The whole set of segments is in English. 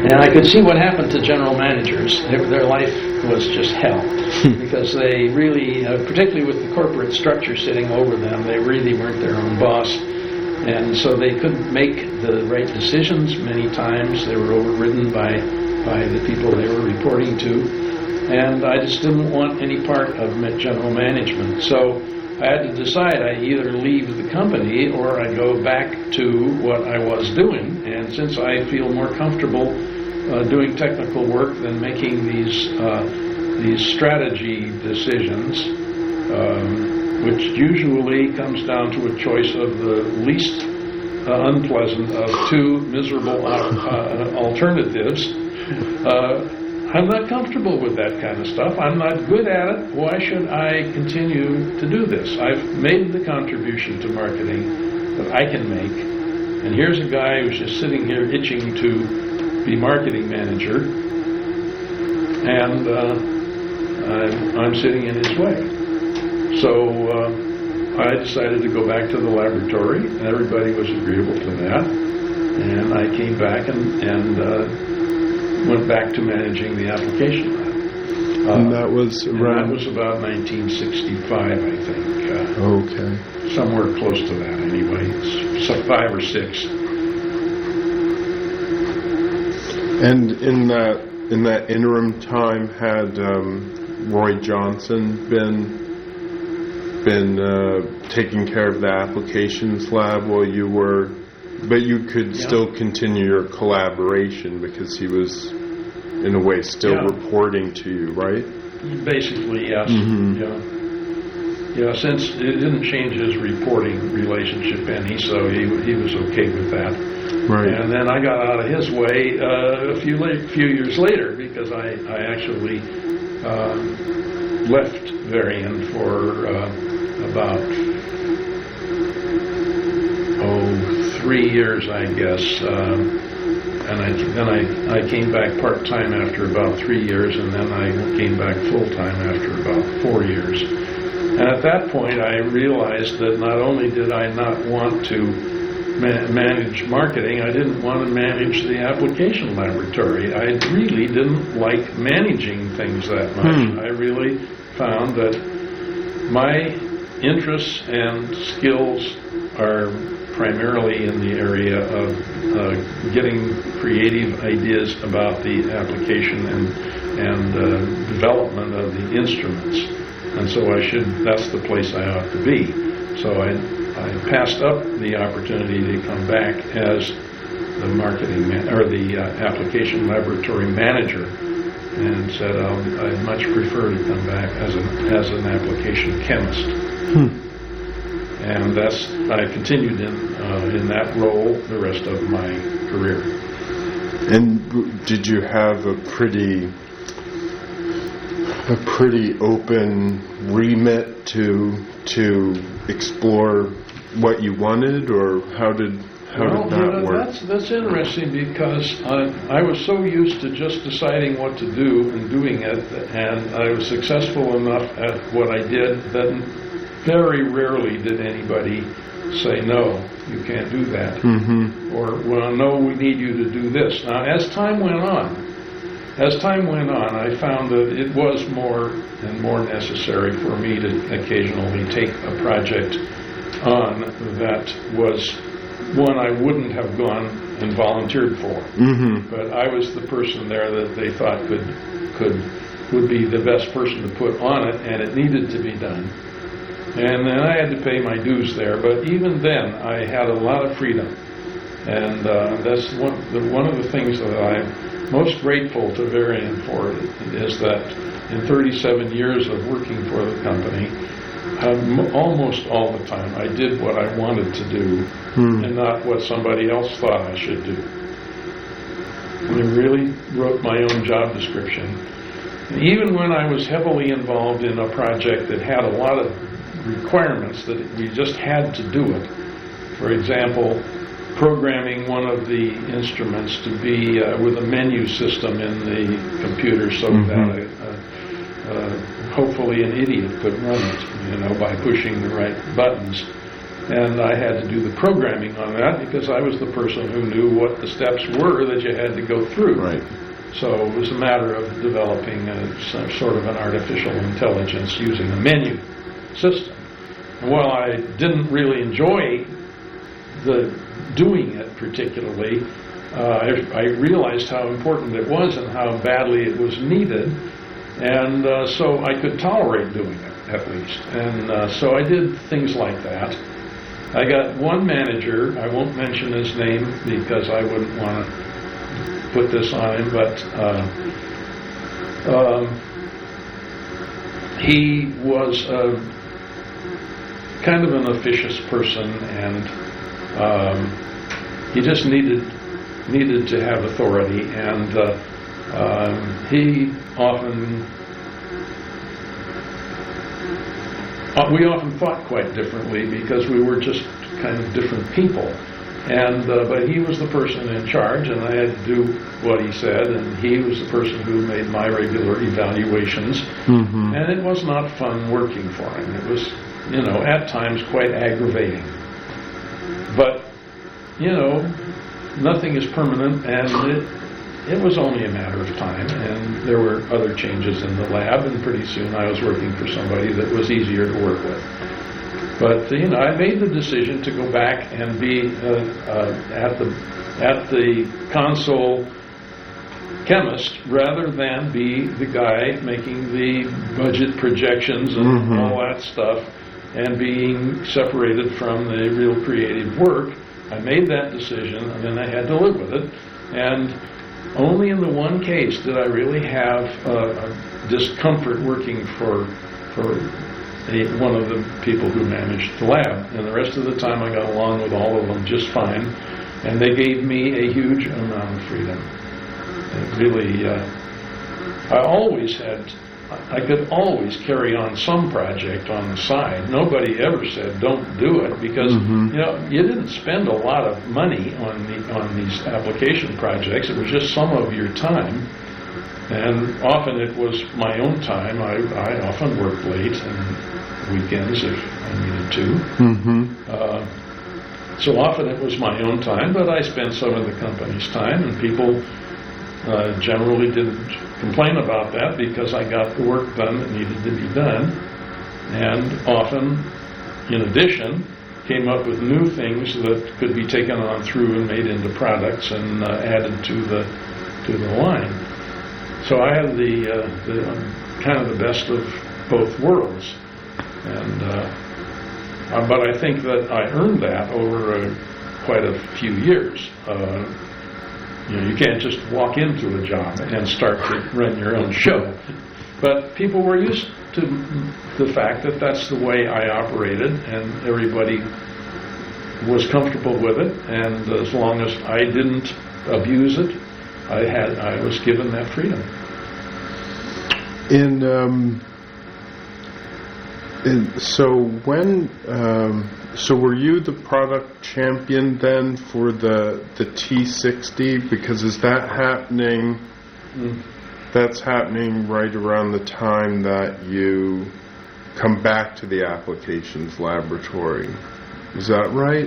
And I could see what happened to general managers. Their life was just hell because they really, particularly with the corporate structure sitting over them, they really weren't their own boss. And so they couldn't make the right decisions many times. They were overridden by the people they were reporting to. And I just didn't want any part of general management. So I had to decide I either leave the company or I go back to what I was doing. And since I feel more comfortable doing technical work than making these strategy decisions, which usually comes down to a choice of the least unpleasant of two miserable alternatives, I'm not comfortable with that kind of stuff. I'm not good at it. Why should I continue to do this? I've made the contribution to marketing that I can make. And here's a guy who's just sitting here itching to be marketing manager. And I'm sitting in his way. So I decided to go back to the laboratory. Everybody was agreeable to that. And I came back and went back to managing the application lab. And that was around... That was about 1965, I think. Okay. Somewhere close to that, anyway. It's 5 or 6. And in that interim time, had Roy Johnson been taking care of the applications lab while you were... But you could still continue your collaboration because he was, in a way, still reporting to you, right? Basically, yes. Mm-hmm. Yeah, since it didn't change his reporting relationship any, so he was okay with that. Right. And then I got out of his way a few years later because I actually left Varian for about 3 years, I guess, and then I came back part-time after about 3 years, and then I came back full-time after about 4 years. And at that point, I realized that not only did I not want to manage marketing, I didn't want to manage the application laboratory. I really didn't like managing things that much. I really found that my interests and skills are primarily in the area of getting creative ideas about the application and development of the instruments. And so that's the place I ought to be. So I passed up the opportunity to come back as the marketing or the application laboratory manager, and said I'd much prefer to come back as an application chemist. And I continued in that role the rest of my career. And did you have a pretty open remit to explore what you wanted, or how did that work? That's interesting because I was so used to just deciding what to do and doing it, and I was successful enough at what I did that very rarely did anybody say, no, you can't do that. Mm-hmm. Or, well, no, we need you to do this. Now, as time went on, I found that it was more and more necessary for me to occasionally take a project on that was one I wouldn't have gone and volunteered for. Mm-hmm. But I was the person there that they thought would be the best person to put on it, and it needed to be done. And then I had to pay my dues there, but even then I had a lot of freedom. And that's one of the things that I'm most grateful to Varian for, is that in 37 years of working for the company, almost all the time I did what I wanted to do and not what somebody else thought I should do. I really wrote my own job description. And even when I was heavily involved in a project that had a lot of requirements that we just had to do it. For example, programming one of the instruments to be with a menu system in the computer so that hopefully an idiot could run it, by pushing the right buttons. And I had to do the programming on that because I was the person who knew what the steps were that you had to go through. Right. So it was a matter of developing some sort of an artificial intelligence using a menu system. And while I didn't really enjoy doing it particularly, I realized how important it was and how badly it was needed, and so I could tolerate doing it at least. And so I did things like that. I got one manager, I won't mention his name because I wouldn't want to put this on him, but he was kind of an officious person, and he just needed to have authority, and we often thought quite differently because we were just kind of different people. And but he was the person in charge, and I had to do what he said, and he was the person who made my regular evaluations. Mm-hmm. And it was not fun working for him. It was, at times quite aggravating. But, nothing is permanent, and it was only a matter of time, and there were other changes in the lab, and pretty soon I was working for somebody that was easier to work with. But I made the decision to go back and be at the console chemist rather than be the guy making the budget projections and mm-hmm. all that stuff and being separated from the real creative work. I made that decision, and then I had to live with it. And only in the one case did I really have discomfort working for one of the people who managed the lab, and the rest of the time I got along with all of them just fine, and they gave me a huge amount of freedom. It really, I could always carry on some project on the side. Nobody ever said don't do it because mm-hmm. You didn't spend a lot of money on these application projects. It was just some of your time. And often it was my own time. I often worked late and weekends if I needed to. Mm-hmm. So often it was my own time, but I spent some of the company's time, and people generally didn't complain about that because I got the work done that needed to be done. And often, in addition, came up with new things that could be taken on through and made into products and added to the line. So I had the kind of the best of both worlds, and but I think that I earned that over quite a few years. You can't just walk into a job and start to run your own show, but people were used to the fact that that's the way I operated, and everybody was comfortable with it. And as long as I didn't abuse it, I was given that freedom. So were you the product champion then for the T60? Because is that happening? That's happening right around the time that you come back to the applications laboratory. Is that right?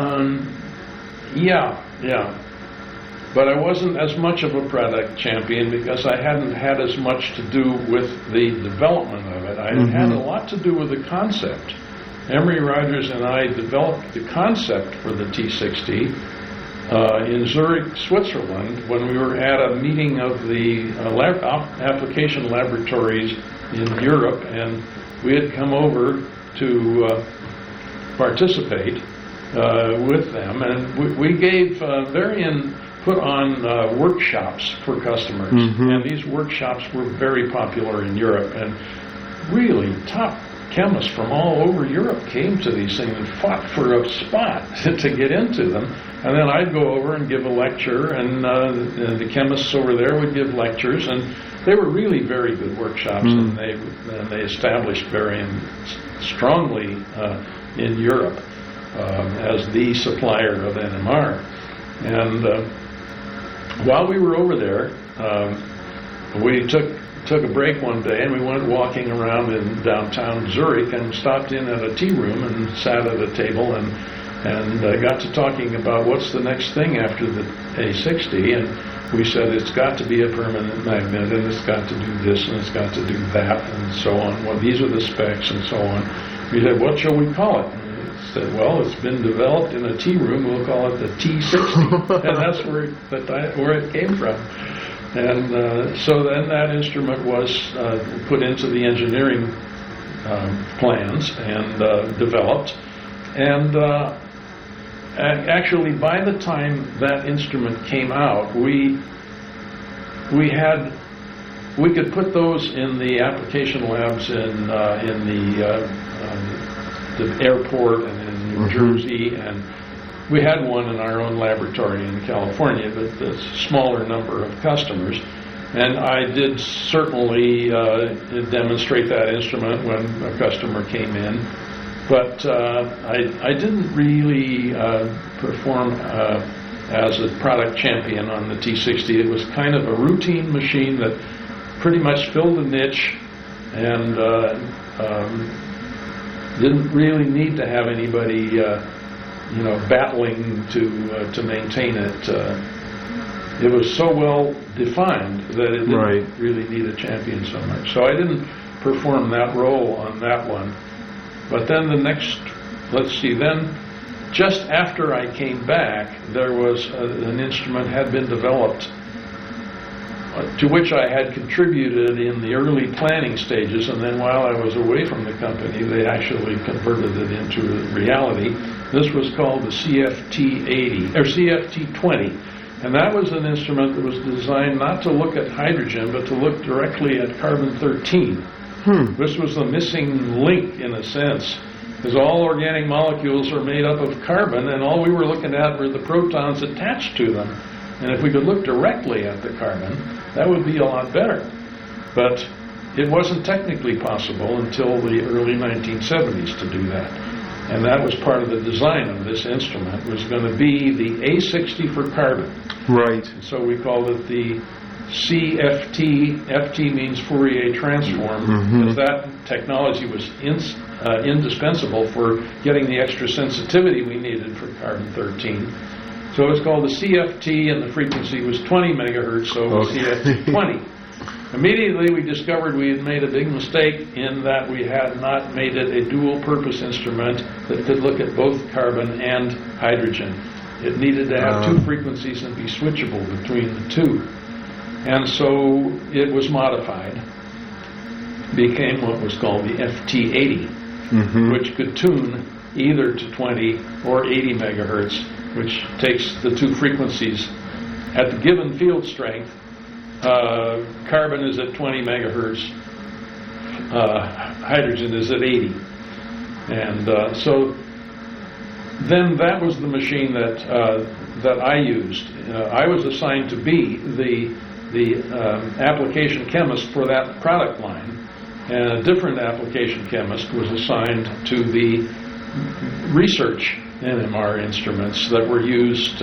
Yeah. But I wasn't as much of a product champion because I hadn't had as much to do with the development of it. I mm-hmm. had a lot to do with the concept. Emery Rogers and I developed the concept for the T60 in Zurich, Switzerland, when we were at a meeting of the application laboratories in Europe, and we had come over to participate with them, and we gave put on workshops for customers, mm-hmm. and these workshops were very popular in Europe, and really top chemists from all over Europe came to these things and fought for a spot to get into them. And then I'd go over and give a lecture, and the chemists over there would give lectures, and they were really very good workshops, and they established very strongly in Europe as the supplier of NMR. And while we were over there, we took took a break one day, and we went walking around in downtown Zurich and stopped in at a tea room and sat at a table and got to talking about what's the next thing after the A60, and we said it's got to be a permanent magnet, and it's got to do this, and it's got to do that, and so on. Well, these are the specs, and so on. We said, what shall we call it? And it said, well, it's been developed in a tea room. We'll call it the T60, and that's where it came from. And so then that instrument was put into the engineering plans and developed. And actually, by the time that instrument came out, we could put those in the application labs in the airport and in New Jersey, and we had one in our own laboratory in California, but a smaller number of customers. And I did certainly demonstrate that instrument when a customer came in. But I didn't really perform as a product champion on the T60. It was kind of a routine machine that pretty much filled a niche and didn't really need to have anybody battling to maintain it. It was so well defined that it didn't really need a champion so much. So I didn't perform that role on that one. But then then just after I came back, there was an instrument had been developed to which I had contributed in the early planning stages, and then while I was away from the company, they actually converted it into reality. This was called the CFT-80, or CFT-20, and that was an instrument that was designed not to look at hydrogen, but to look directly at carbon-13. This was the missing link, in a sense, because all organic molecules are made up of carbon, and all we were looking at were the protons attached to them. And if we could look directly at the carbon, that would be a lot better. But it wasn't technically possible until the early 1970s to do that. And that was part of the design of this instrument, was going to be the A60 for carbon. Right. So we called it the CFT. FT means Fourier transform, because that technology was indispensable for getting the extra sensitivity we needed for carbon-13. So it was called the CFT, and the frequency was 20 megahertz, so it was CFT-20. Immediately we discovered we had made a big mistake in that we had not made it a dual-purpose instrument that could look at both carbon and hydrogen. It needed to have two frequencies and be switchable between the two. And so it was modified, became what was called the FT-80, which could tune either to 20 or 80 megahertz, which takes the two frequencies at the given field strength. Carbon is at 20 megahertz, hydrogen is at 80. And so then that was the machine that I used. I was assigned to be the application chemist for that product line, and a different application chemist was assigned to the research NMR instruments that were used,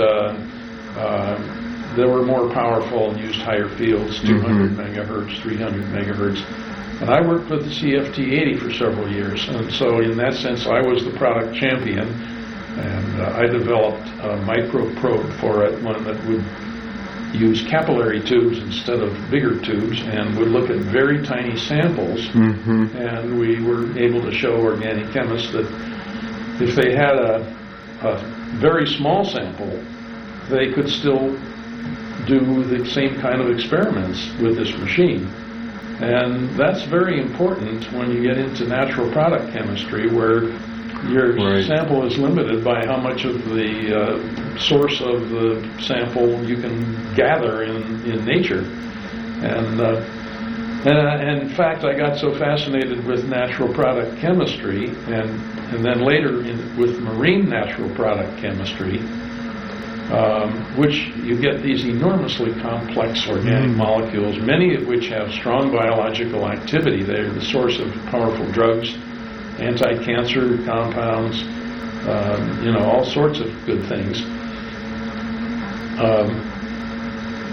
that were more powerful and used higher fields, 200 megahertz, 300 megahertz. And I worked with the CFT-80 for several years, and so in that sense I was the product champion, and I developed a microprobe for it, one that would use capillary tubes instead of bigger tubes, and would look at very tiny samples. And we were able to show organic chemists that if they had a very small sample, they could still do the same kind of experiments with this machine. And that's very important when you get into natural product chemistry, where your sample is limited by how much of the source of the sample you can gather in nature. And in fact, I got so fascinated with natural product chemistry, and then later with marine natural product chemistry, which you get these enormously complex organic molecules, many of which have strong biological activity. They're the source of powerful drugs, anti-cancer compounds, all sorts of good things.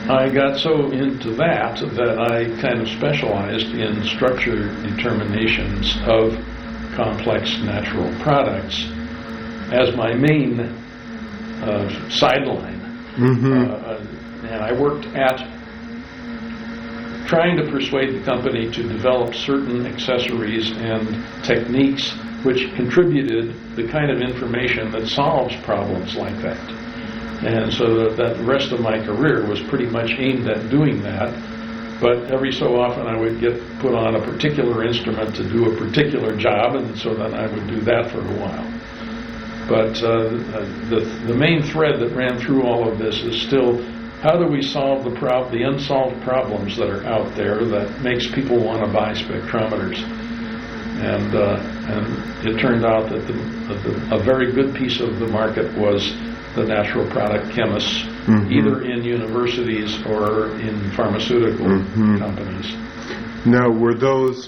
I got so into that I kind of specialized in structure determinations of complex natural products as my main sideline. And I worked at trying to persuade the company to develop certain accessories and techniques which contributed the kind of information that solves problems like that. And so that the rest of my career was pretty much aimed at doing that. But every so often I would get put on a particular instrument to do a particular job, and so then I would do that for a while. But the main thread that ran through all of this is still, how do we solve the unsolved problems that are out there that makes people want to buy spectrometers? And it turned out that a very good piece of the market was the natural product chemists, either in universities or in pharmaceutical companies. Now, were those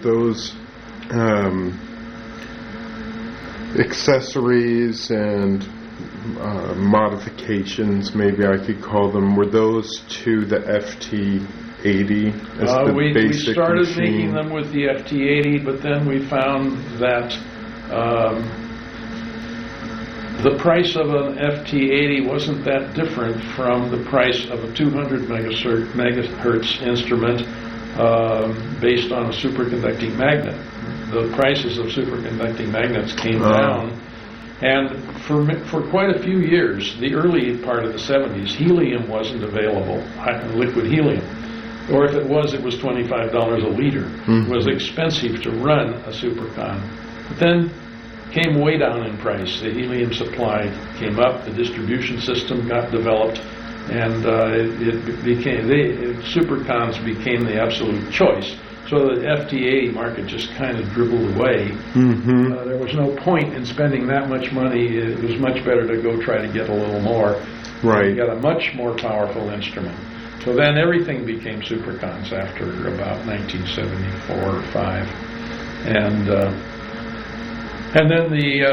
accessories and modifications, maybe I could call them, were those to the FT80 as the we basic started machine? making them with the FT80, but then we found that the price of an FT80 wasn't that different from the price of a 200 megahertz instrument based on a superconducting magnet. The prices of superconducting magnets came down, and for quite a few years, the early part of the 70s, helium wasn't available, liquid helium. Or if it was $25 a liter. It was expensive to run a supercon. But then came way down in price. The helium supply came up, the distribution system got developed, and supercons became the absolute choice. So the FT80 market just kind of dribbled away. There was no point in spending that much money. It was much better to go try to get a little more. Right. Get a much more powerful instrument. So then everything became supercons after about 1974 or 5, and then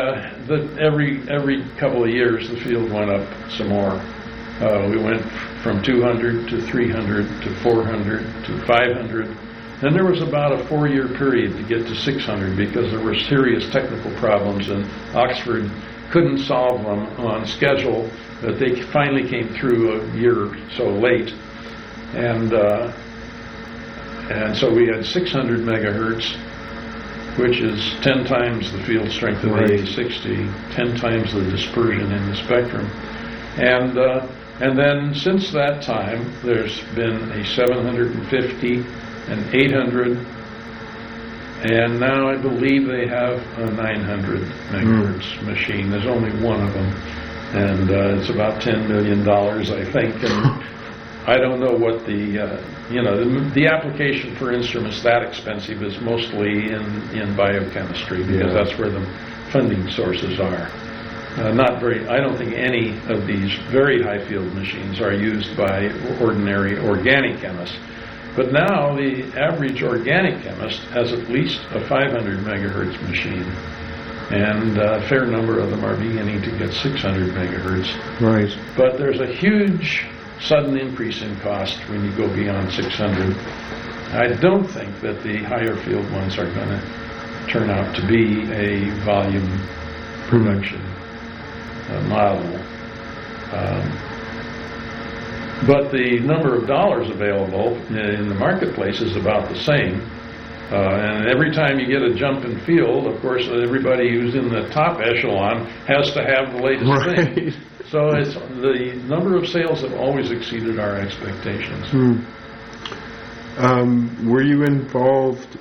every couple of years the field went up some more. We went from 200 to 300 to 400 to 500. Then there was about a 4-year period to get to 600 because there were serious technical problems, and Oxford couldn't solve them on schedule. But they finally came through a year or so late, and so we had 600 megahertz, which is 10 times the field strength of the A60, 10 times the dispersion in the spectrum. And then since that time, there's been a 750, an 800, and now I believe they have a 900 megahertz machine. There's only one of them, and it's about $10 million, I think. And I don't know what the application for instruments that expensive is mostly in biochemistry, because that's where the funding sources are. I don't think any of these very high field machines are used by ordinary organic chemists. But now the average organic chemist has at least a 500 megahertz machine, and a fair number of them are beginning to get 600 megahertz. Right. But there's a huge sudden increase in cost when you go beyond 600. I don't think that the higher field ones are going to turn out to be a volume production model. But the number of dollars available in the marketplace is about the same. And every time you get a jump in field, of course, everybody who's in the top echelon has to have the latest thing. So it's the number of sales have always exceeded our expectations. Were you involved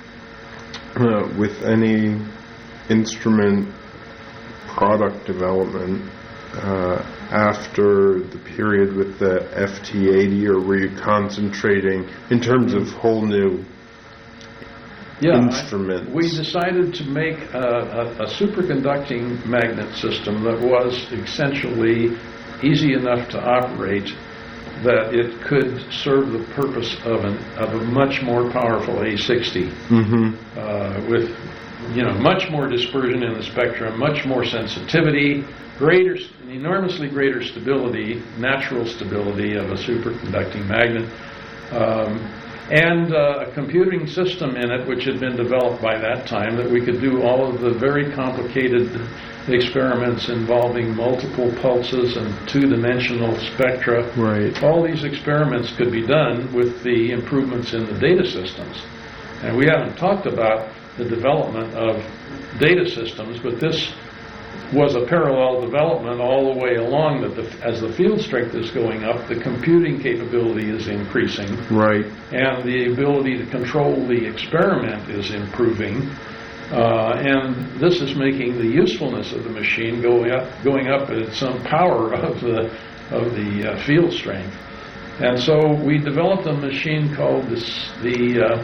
with any instrument product development after the period with the FT80, or were you concentrating in terms of whole new instruments? We decided to make a superconducting magnet system that was essentially easy enough to operate that it could serve the purpose of a much more powerful A60 with much more dispersion in the spectrum, much more sensitivity, enormously greater stability, natural stability of a superconducting magnet, and a computing system in it which had been developed by that time that we could do all of the very complicated experiments involving multiple pulses and two-dimensional spectra. Right. All these experiments could be done with the improvements in the data systems. And we haven't talked about the development of data systems, but this was a parallel development all the way along, that as the field strength is going up, the computing capability is increasing. Right. And the ability to control the experiment is improving. And this is making the usefulness of the machine going up at some power of the field strength. And so we developed a machine called the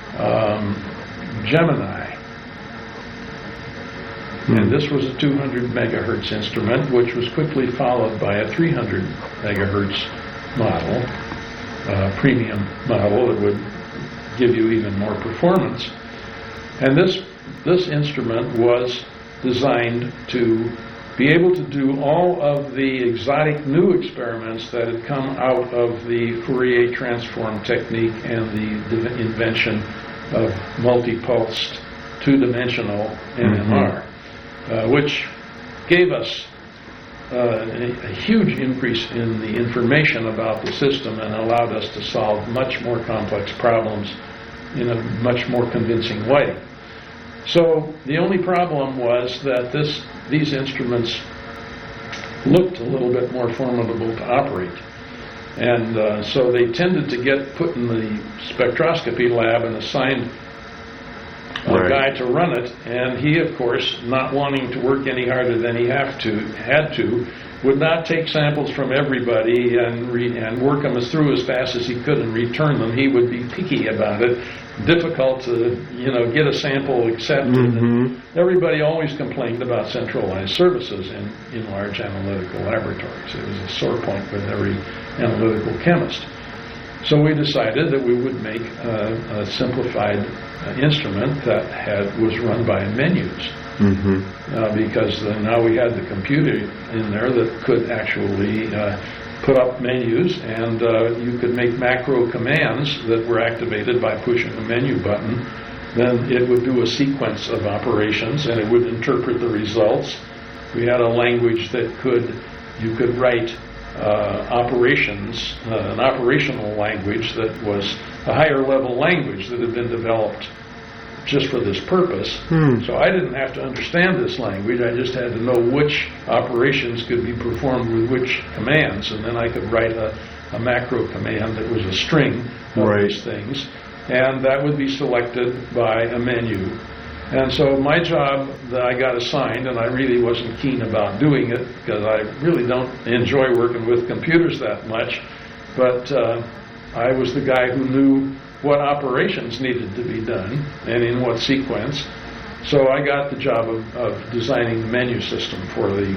Gemini. And this was a 200 megahertz instrument, which was quickly followed by a 300 megahertz model, premium model that would give you even more performance. And this instrument was designed to be able to do all of the exotic new experiments that had come out of the Fourier transform technique and the invention of multi-pulsed two-dimensional NMR. Which gave us a huge increase in the information about the system and allowed us to solve much more complex problems in a much more convincing way. So the only problem was that these instruments looked a little bit more formidable to operate. And so they tended to get put in the spectroscopy lab and assigned a guy to run it, and he, of course, not wanting to work any harder than he had to, would not take samples from everybody and work them through as fast as he could and return them. He would be picky about it, difficult to get a sample accepted. And everybody always complained about centralized services in large analytical laboratories. It was a sore point with every analytical chemist. So we decided that we would make a simplified instrument that was run by menus, because now we had the computer in there that could actually put up menus, and you could make macro commands that were activated by pushing a menu button. Then it would do a sequence of operations, and it would interpret the results. We had a language that you could write operations, an operational language that was a higher level language that had been developed just for this purpose. So I didn't have to understand this language. I just had to know which operations could be performed with which commands, and then I could write a macro command that was a string of these things, and that would be selected by a menu. And so my job that I got assigned, and I really wasn't keen about doing it because I really don't enjoy working with computers that much, but I was the guy who knew what operations needed to be done and in what sequence. So I got the job of designing the menu system for the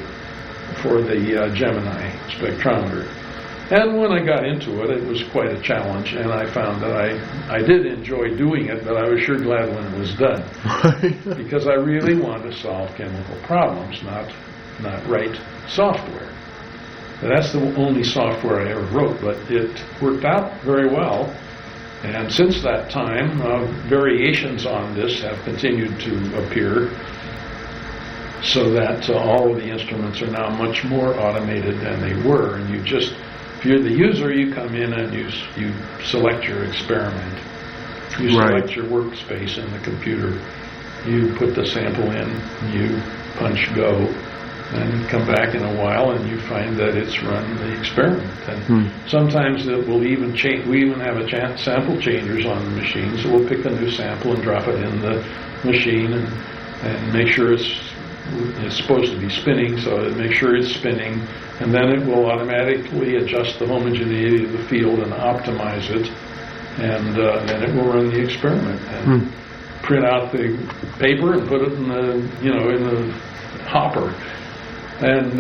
Gemini spectrometer. And when I got into it, it was quite a challenge, and I found that I did enjoy doing it, but I was sure glad when it was done. Because I really wanted to solve chemical problems, not write software. And that's the only software I ever wrote, but it worked out very well. And since that time, variations on this have continued to appear, so that all of the instruments are now much more automated than they were. And if you're the user, you come in and you select your experiment. You select your workspace in the computer. You put the sample in, you punch go, and come back in a while and you find that it's run the experiment. And sometimes it will even change. We even have sample changers on the machine, so we'll pick a new sample and drop it in the machine and make sure it's supposed to be spinning, so make sure it's spinning, and then it will automatically adjust the homogeneity of the field and optimize it, and then it will run the experiment and print out the paper and put it in the hopper. And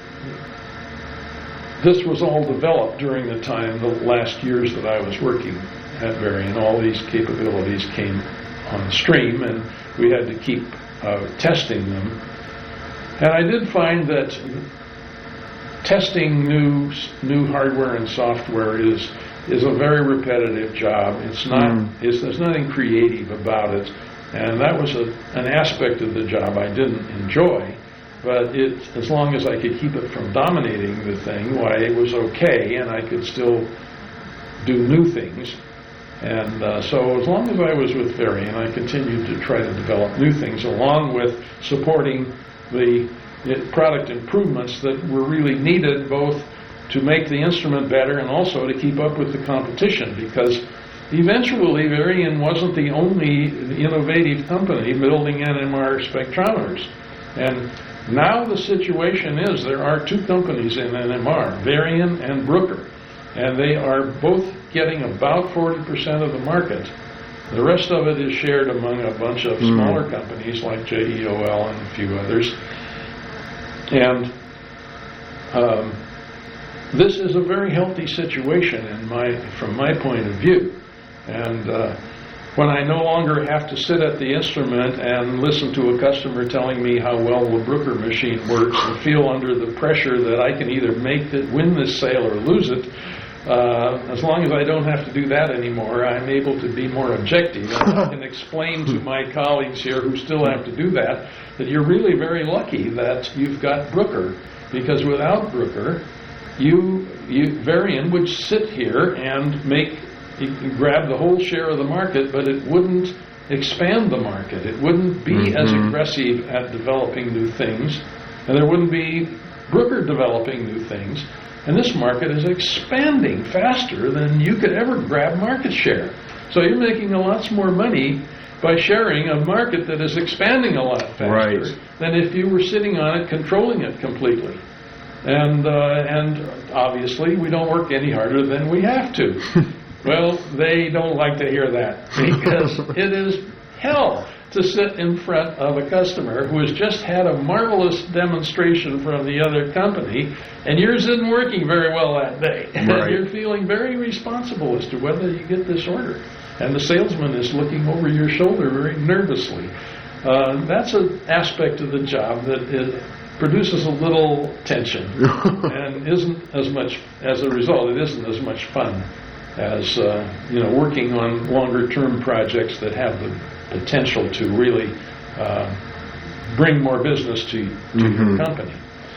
this was all developed during the last years that I was working at Varian. All these capabilities came on stream, and we had to keep testing them. And I did find that testing new hardware and software is a very repetitive job. It's not. There's nothing creative about it, and that was an aspect of the job I didn't enjoy. But as long as I could keep it from dominating the thing, why, it was okay, and I could still do new things. And so as long as I was with Varian, I continued to try to develop new things along with supporting the product improvements that were really needed, both to make the instrument better and also to keep up with the competition, because eventually Varian wasn't the only innovative company building NMR spectrometers. And now the situation is there are two companies in NMR, Varian and Bruker, and they are both getting about 40% of the market. The rest of it is shared among a bunch of smaller companies like JEOL and a few others. And this is a very healthy situation from my point of view. And when I no longer have to sit at the instrument and listen to a customer telling me how well the Bruker machine works and feel under the pressure that I can either win this sale or lose it, as long as I don't have to do that anymore, I'm able to be more objective. And I can explain to my colleagues here who still have to do that you're really very lucky that you've got Bruker, because without Bruker, Varian would sit here and grab the whole share of the market, but it wouldn't expand the market. It wouldn't be as aggressive at developing new things, and there wouldn't be Bruker developing new things. And this market is expanding faster than you could ever grab market share. So you're making a lot more money by sharing a market that is expanding a lot faster than if you were sitting on it, controlling it completely. And obviously, we don't work any harder than we have to. Well, they don't like to hear that, because it is hell to sit in front of a customer who has just had a marvelous demonstration from the other company, and yours isn't working very well that day. And you're feeling very responsible as to whether you get this order. And the salesman is looking over your shoulder very nervously. That's an aspect of the job that produces a little tension, and isn't as much, as a result, it isn't as much fun as working on longer-term projects that have the potential to really bring more business to your company.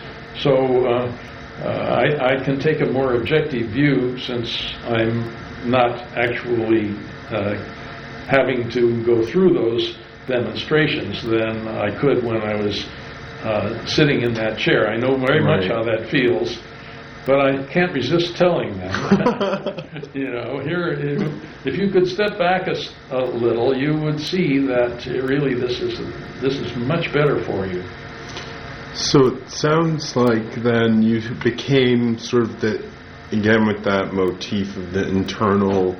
So I can take a more objective view, since I'm not actually having to go through those demonstrations than I could when I was sitting in that chair. I know very much how that feels, but I can't resist telling them. Here, if you could step back a little, you would see that really this is much better for you. So it sounds like then you became sort of again with that motif of the internal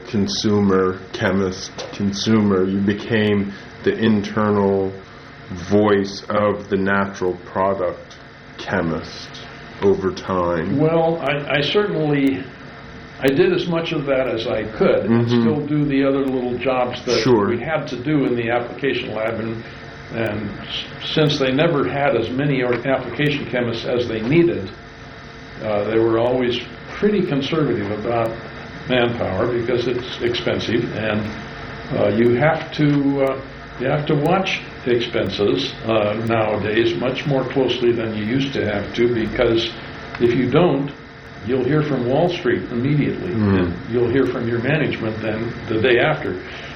chemist-consumer, you became the internal voice of the natural product chemist over time. Well, I certainly did as much of that as I could, and still do the other little jobs that we had to do in the application lab. And since they never had as many application chemists as they needed, they were always pretty conservative about manpower, because it's expensive, and you have to watch expenses nowadays much more closely than you used to have to, because if you don't, you'll hear from Wall Street immediately, and you'll hear from your management then the day after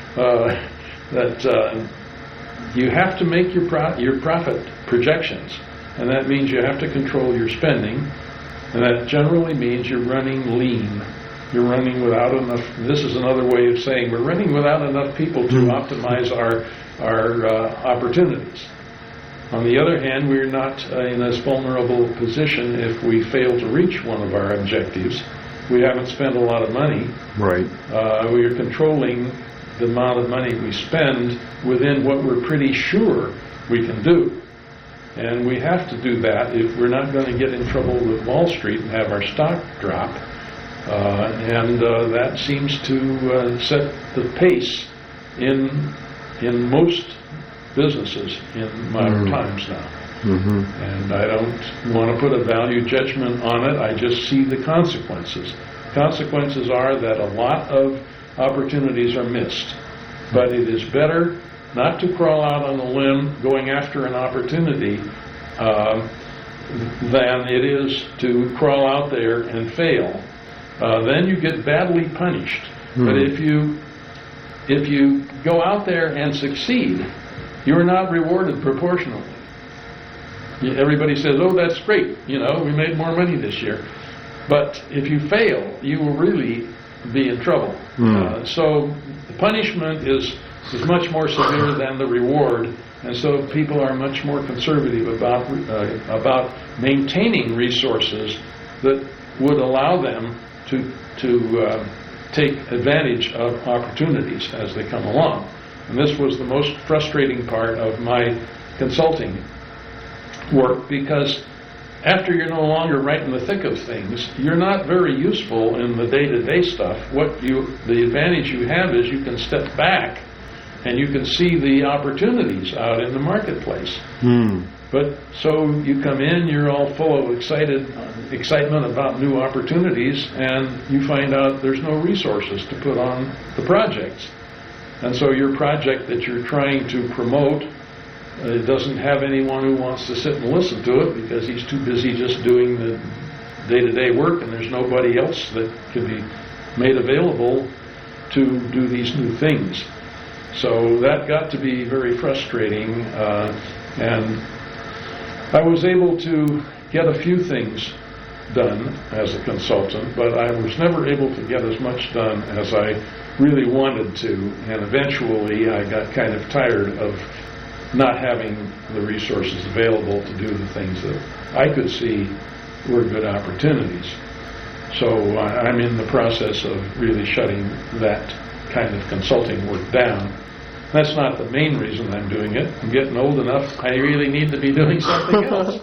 that you have to make your profit projections, and that means you have to control your spending, and that generally means you're running lean. You're running without enough. This is another way of saying we're running without enough people to optimize our opportunities. On the other hand, we're not in as vulnerable position if we fail to reach one of our objectives. We haven't spent a lot of money. Right. We are controlling the amount of money we spend within what we're pretty sure we can do. And we have to do that if we're not going to get in trouble with Wall Street and have our stock drop. And that seems to set the pace in most businesses in modern times now. And I don't want to put a value judgment on it. I just see the consequences. Consequences are that a lot of opportunities are missed. But it is better not to crawl out on a limb going after an opportunity than it is to crawl out there and fail. Then you get badly punished. But if you go out there and succeed, you're not rewarded proportionally. Everybody says, "Oh, that's great, we made more money this year." But if you fail, you will really be in trouble. So the punishment is much more severe than the reward, and so people are much more conservative about maintaining resources that would allow them to take advantage of opportunities as they come along. And this was the most frustrating part of my consulting work, because after you're no longer right in the thick of things, you're not very useful in the day-to-day stuff. The advantage you have is you can step back and you can see the opportunities out in the marketplace. But so you come in, you're all full of excitement about new opportunities, and you find out there's no resources to put on the projects. And so your project that you're trying to promote, it doesn't have anyone who wants to sit and listen to it because he's too busy just doing the day-to-day work, and there's nobody else that can be made available to do these new things. So that got to be very frustrating, and I was able to get a few things done as a consultant, but I was never able to get as much done as I really wanted to, and eventually I got kind of tired of not having the resources available to do the things that I could see were good opportunities. So I'm in the process of really shutting that kind of consulting work down. That's not the main reason I'm doing it. I'm getting old enough, I really need to be doing something else.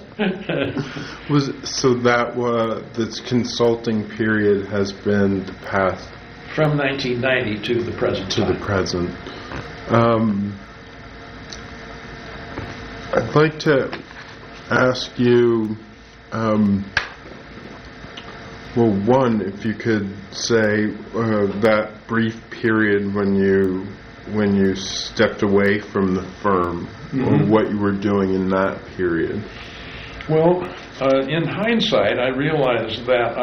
So this consulting period has been the past... From 1990 to the present time. To the present. I'd like to ask you, one, if you could say that brief period when you stepped away from the firm, or what you were doing in that period. Well, in hindsight, I realized that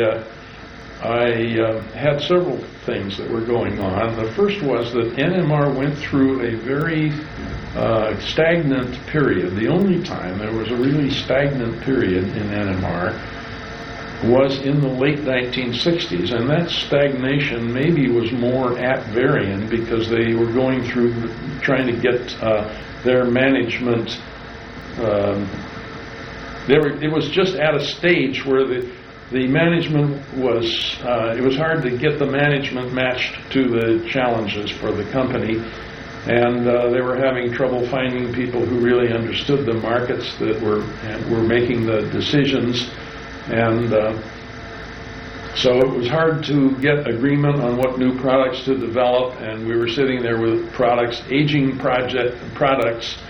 I had several things that were going on. The first was that NMR went through a very stagnant period. The only time there was a really stagnant period in NMR was in the late 1960s, and that stagnation maybe was more at Varian because they were going through trying to get their management. It was just at a stage where the management was, it was hard to get the management matched to the challenges for the company, and they were having trouble finding people who really understood the markets that were making the decisions, and so it was hard to get agreement on what new products to develop, and we were sitting there with aging products